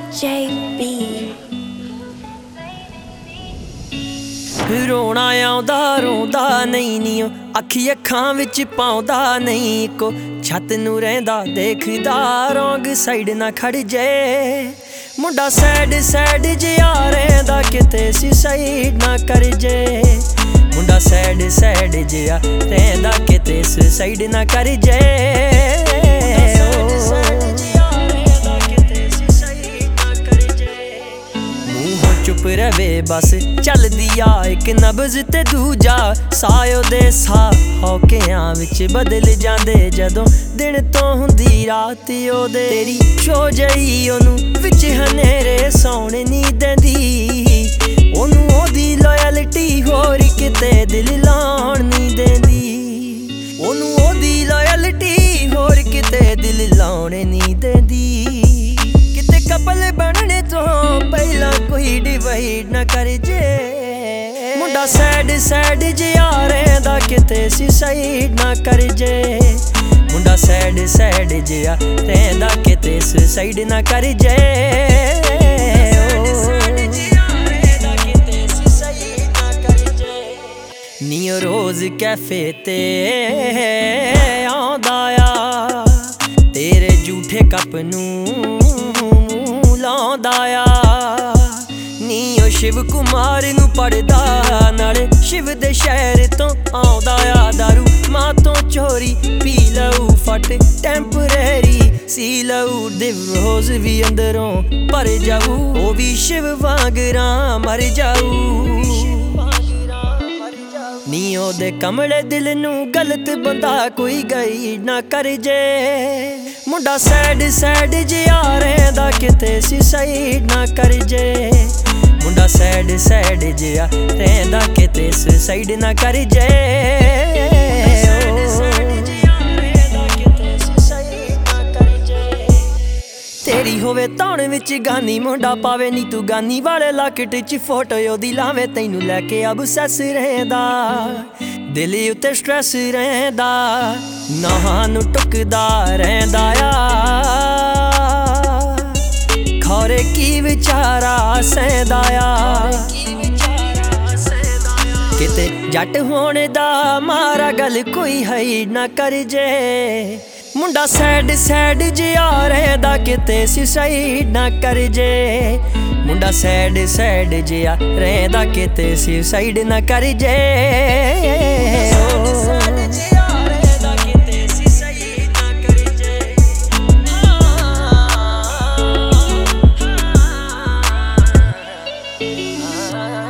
JB ਰੋਣਾ ਆਉਂਦਾ ਰੋਂਦਾ ਨਹੀਂ ਨੀ ਅੱਖੀ ਅੱਖਾਂ ਵਿੱਚ ਪਾਉਂਦਾ ਨਹੀਂ ਕੋ ਛੱਤ ਨੂੰ ਰਹਿੰਦਾ ਦੇਖਦਾ ਰੋਂਗ ਸਾਈਡ ਨਾ ਖੜ ਜੇ ਮੁੰਡਾ ਸੈਡ ਸੈਡ ਜਿਹਾ ਰਹਿੰਦਾ ਕਿਤੇ ਸੀ ਸਾਈਡ ਨਾ ਕਰ ਜੇ ਮੁੰਡਾ ਸੈਡ ਸੈਡ ਜਿਹਾ ਰਹਿੰਦਾ ਕਿਤੇ ਸੁਸਾਈਡ ਨਾ ਕਰ ਜੇ चुप रवे बस चलदी आ एक नब्ज ते दूजा सायो दे सा हौकियां विच बदल जांदे जदों दिन तो हुंदी रात ओदे तेरी शो जई ओनू विच हनेरे सौण नी देंदी ओनू ओदी लॉयल्टी होर किते दिल लाउण नी देंदी ओनू ओदी लॉयल्टी होर किते दिल लाउण नी देंदी किते कपल बनने तो पहला कोई डिवाइड ना कर जे मुंडा सैड सैड जिहा रहंदा किते सुसाइड ना कर जे मुंडा सैड सैड जिहा रहंदा किते सुसाइड ना कर जे नीओ रोज कैफे ते आंदा आ तेरे झूठे कप नूं लांदा आ नीओ शिव कुमार नूं पढ़दा नाले शिव दे शहर तो आउंदा आ दारू मां तो चोरी पी लऊ फट टैंपरेरी सी लऊ दिव रोज भी अंदरों भर जाऊ ओ भी शिव वांगरा मर जाऊ नीओ दे कमले दिल नू गलत बंदा कोई गई ना कर जे मुंडा सैड सैड जिहा रहंदा किते सुसाइड ना कर जे मुंडा सैड सैड जिहा रहंदा किते सुसाइड ना कर जे तेरी होवे ताण विच गानी मुंडा पावे नी तू गानी वाले लाकेट च फोटो ओदी लावे तैनू लैके अबसैस रहंदा दिल उत्ते स्ट्रैस रहंदा नाहां नू टुकदा रहंदा आ खौरे की विचारा सहंदा आ किते जट होने दा मारा गल कोई है ना कर जे मुंडा सैड सैड जिहा रहंदा किते सुसाइड ना कर जे मुंडा सैड सैड जिहा रहंदा किते सुसाइड ना कर जे हाँ